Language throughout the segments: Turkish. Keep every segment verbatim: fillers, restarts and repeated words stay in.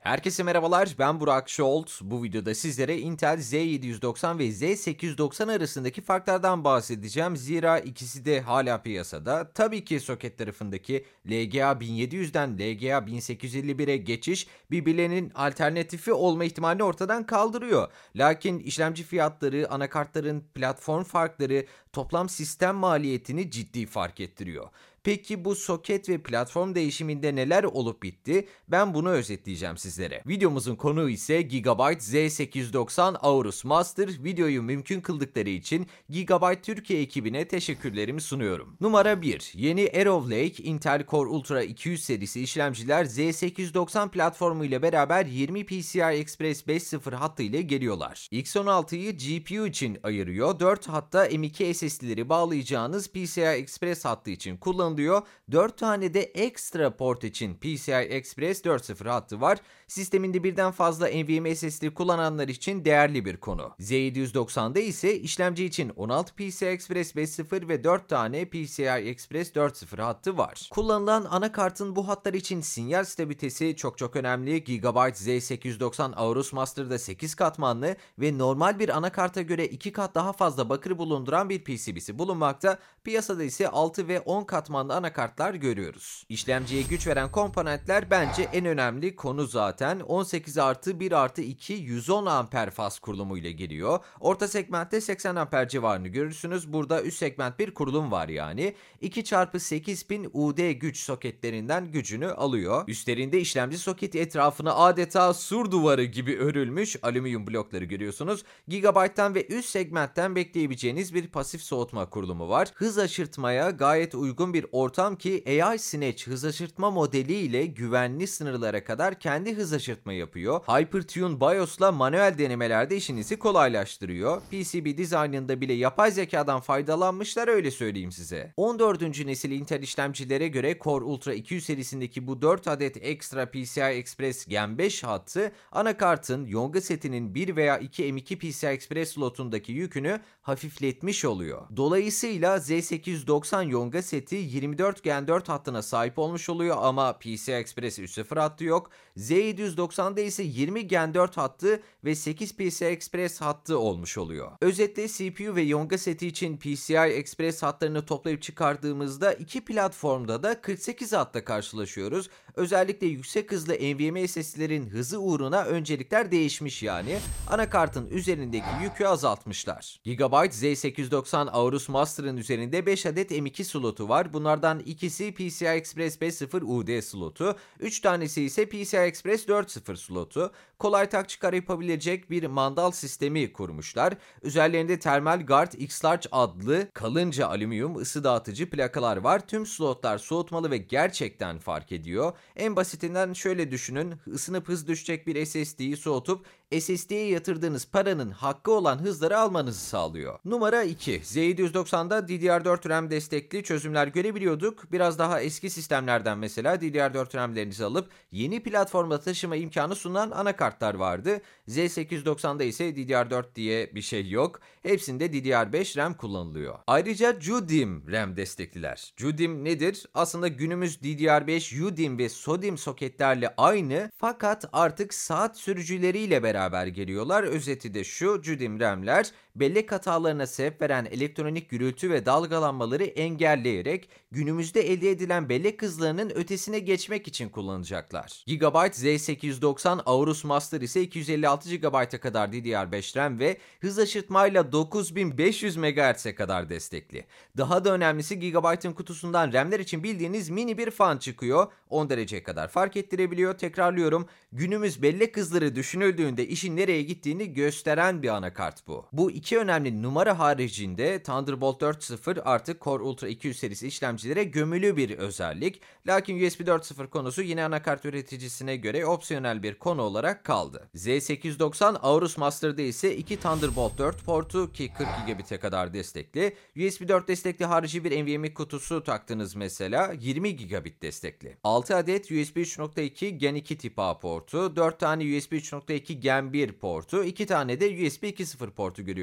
Herkese merhabalar, ben Burak Şolt. Bu videoda sizlere Intel Z yedi yüz doksan ve Z sekiz yüz doksan arasındaki farklardan bahsedeceğim. Zira ikisi de hala piyasada. Tabii ki soket tarafındaki L G A bin yedi yüzden L G A bin sekiz yüz elli bire geçiş birbirlerinin alternatifi olma ihtimalini ortadan kaldırıyor. Lakin işlemci fiyatları, anakartların platform farkları toplam sistem maliyetini ciddi fark ettiriyor. Peki bu soket ve platform değişiminde neler olup bitti? Ben bunu özetleyeceğim sizlere. Videomuzun konuğu ise Gigabyte Z sekiz yüz doksan Aorus Master. Videoyu mümkün kıldıkları için Gigabyte Türkiye ekibine teşekkürlerimi sunuyorum. Numara bir. Yeni Arrow Lake Intel Core Ultra iki yüz serisi işlemciler Z sekiz yüz doksan platformu ile beraber yirmi P C I Express beş nokta sıfır hattı ile geliyorlar. X on altıyı G P U için ayırıyor. dört hatta M iki S S D'leri bağlayacağınız P C I Express hattı için kullanılıyor. dört tane de ekstra port için P C I Express dört nokta sıfır hattı var. Sisteminde birden fazla NVMe S S D kullananlar için değerli bir konu. Z yedi yüz doksanda ise işlemci için on altı P C I Express beş nokta sıfır ve dört tane P C I Express dört nokta sıfır hattı var. Kullanılan anakartın bu hatlar için sinyal stabilitesi çok çok önemli. Gigabyte Z sekiz yüz doksan Aorus Master'da sekiz katmanlı ve normal bir anakarta göre iki kat daha fazla bakır bulunduran bir P C B'si bulunmakta. Piyasada ise altı ve on katmanlı anakartlar görüyoruz. İşlemciye güç veren komponentler bence en önemli konu zaten. on sekiz artı bir artı iki yüz on amper faz kurulumu ile geliyor. Orta segmentte seksen amper civarını görürsünüz. Burada üst segment bir kurulum var yani. iki çarpı sekiz pin U D güç soketlerinden gücünü alıyor. Üstlerinde işlemci soketi etrafına adeta sur duvarı gibi örülmüş alüminyum blokları görüyorsunuz. Gigabyte'tan ve üst segmentten bekleyebileceğiniz bir pasif soğutma kurulumu var. Hız aşırtmaya gayet uygun bir ortam ki A I Snatch hız aşırtma modeli ile güvenli sınırlara kadar kendi hız aşırtma yapıyor. HyperTune BIOS'la manuel denemelerde işinizi kolaylaştırıyor. P C B dizaynında bile yapay zekadan faydalanmışlar, öyle söyleyeyim size. on dördüncü nesil Intel işlemcilere göre Core Ultra iki yüz serisindeki bu dört adet ekstra P C I Express Gen beş hattı anakartın Yonga setinin bir veya iki M iki P C I Express slotundaki yükünü hafifletmiş oluyor. Dolayısıyla Z sekiz yüz doksan Yonga seti yirmi dört Gen dört hattına sahip olmuş oluyor ama P C I Express üç nokta sıfır hattı yok. Z yedi yüz doksanda ise yirmi Gen dört hattı ve sekiz P C I Express hattı olmuş oluyor. Özetle C P U ve Yonga seti için P C I Express hatlarını toplayıp çıkardığımızda iki platformda da kırk sekiz hatta karşılaşıyoruz. Özellikle yüksek hızlı NVMe S S D'lerin hızı uğruna öncelikler değişmiş yani. Anakartın üzerindeki yükü azaltmışlar. Gigabyte Z sekiz yüz doksan Aorus Master'ın üzerinde beş adet M iki slotu var. Bunlardan ikisi P C I Express beş nokta sıfır U D slotu, üç tanesi ise P C I Express dört nokta sıfır slotu. Kolay tak çıkar yapabilecek bir mandal sistemi kurmuşlar. Üzerlerinde Thermal Guard X-Large adlı kalınca alüminyum ısı dağıtıcı plakalar var. Tüm slotlar soğutmalı ve gerçekten fark ediyor. En basitinden şöyle düşünün, ısınıp hız düşecek bir S S D'yi soğutup S S D'ye yatırdığınız paranın hakkı olan hızları almanızı sağlıyor. Numara iki. Z yedi yüz doksanda D D R dört RAM destekli çözümler görebiliyorduk. Biraz daha eski sistemlerden mesela D D R dört RAM'lerinizi alıp yeni platforma taşıma imkanı sunan anakartlar vardı. Z sekiz yüz doksanda ise D D R dört diye bir şey yok. Hepsinde D D R beş RAM kullanılıyor. Ayrıca JUDIM RAM destekliler. JUDIM nedir? Aslında günümüz D D R beş, UDIM ve SODIM soketlerle aynı, fakat artık saat sürücüleriyle beraber geliyorlar. Özeti de şu: JUDIM RAM'ler bellek hatalarına sebep veren elektronik gürültü ve dalgalanmaları engelleyerek günümüzde elde edilen bellek hızlarının ötesine geçmek için kullanacaklar. Gigabyte Z sekiz yüz doksan Aorus Master ise iki yüz elli altı gigabayta kadar D D R beş RAM ve hız aşırtmayla dokuz bin beş yüz megahertz'e kadar destekli. Daha da önemlisi, Gigabyte'ın kutusundan RAM'ler için bildiğiniz mini bir fan çıkıyor. on dereceye kadar fark ettirebiliyor. Tekrarlıyorum, günümüz bellek hızları düşünüldüğünde işin nereye gittiğini gösteren bir anakart bu. Bu iki önemli numara haricinde Thunderbolt dört nokta sıfır artık Core Ultra iki yüz serisi işlemcilere gömülü bir özellik. Lakin U S B dört nokta sıfır konusu yine anakart üreticisine göre opsiyonel bir konu olarak kaldı. Z sekiz yüz doksan Aorus Master'da ise iki Thunderbolt dört portu ki kırk gigabit'e kadar destekli. U S B dört destekli harici bir NVMe kutusu taktınız mesela, yirmi gigabit destekli. altı adet U S B üç nokta iki Gen iki tip A portu, dört tane U S B üç nokta iki Gen bir portu, iki tane de U S B iki nokta sıfır portu görüyorsunuz.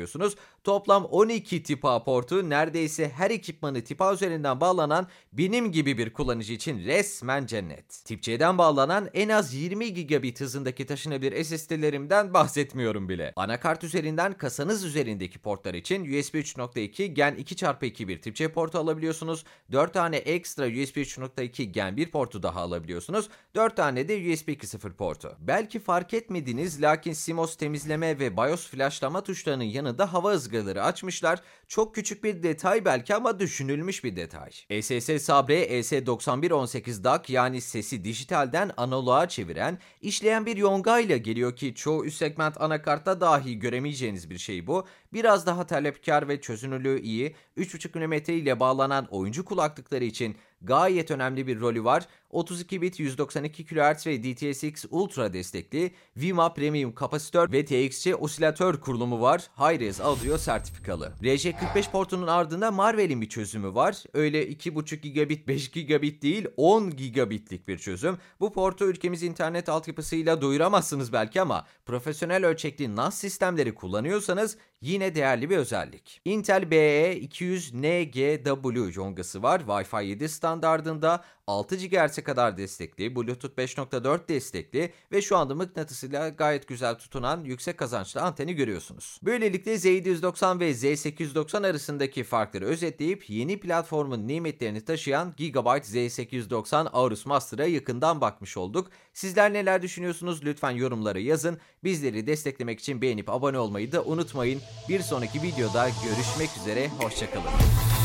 alabiliyorsunuz. Toplam on iki tip A portu, neredeyse her ekipmanı tip A üzerinden bağlanan benim gibi bir kullanıcı için resmen cennet. Tip C'den bağlanan en az yirmi gigabit hızındaki taşınabilir S S D'lerimden bahsetmiyorum bile. Anakart üzerinden kasanız üzerindeki portlar için U S B üç nokta iki Gen iki çarpı iki bir tip C portu alabiliyorsunuz. dört tane ekstra U S B üç nokta iki Gen bir portu daha alabiliyorsunuz. dört tane de U S B iki nokta sıfır portu. Belki fark etmediniz, lakin CMOS temizleme ve BIOS flashlama tuşlarının yanında hava ızgaraları açmışlar. Çok küçük bir detay belki ama düşünülmüş bir detay. E S S Sabre E S doksan bir on sekiz D A C, yani sesi dijitalden analoğa çeviren, işleyen bir yongayla geliyor ki çoğu üst segment anakartta dahi göremeyeceğiniz bir şey bu. Biraz daha talepkar ve çözünürlüğü iyi, üç buçuk milimetre ile bağlanan oyuncu kulaklıkları için gayet önemli bir rolü var. otuz iki bit yüz doksan iki kilohertz ve D T S X Ultra destekli V M A Premium kapasitör ve T X C osilatör kurulumu var. Hi-Res Audio sertifikalı. R J kırk beş portunun ardında Marvell'in bir çözümü var. Öyle iki buçuk gigabit, beş gigabit değil, on gigabitlik bir çözüm. Bu portu ülkemiz internet altyapısıyla doyuramazsınız belki ama profesyonel ölçekli N A S sistemleri kullanıyorsanız yine değerli bir özellik. Intel B E iki yüz N G W yongası var. Wi-Fi yedi standardında, altı gigahertz'e kadar destekli, Bluetooth beş nokta dört destekli ve şu anda mıknatısıyla gayet güzel tutunan yüksek kazançlı anteni görüyorsunuz. Böylelikle Z yedi yüz doksan ve Z sekiz yüz doksan arasındaki farkları özetleyip yeni platformun nimetlerini taşıyan Gigabyte Z sekiz yüz doksan Aorus Master'a yakından bakmış olduk. Sizler neler düşünüyorsunuz? Lütfen yorumlara yazın. Bizleri desteklemek için beğenip abone olmayı da unutmayın. Bir sonraki videoda görüşmek üzere, hoşça kalın.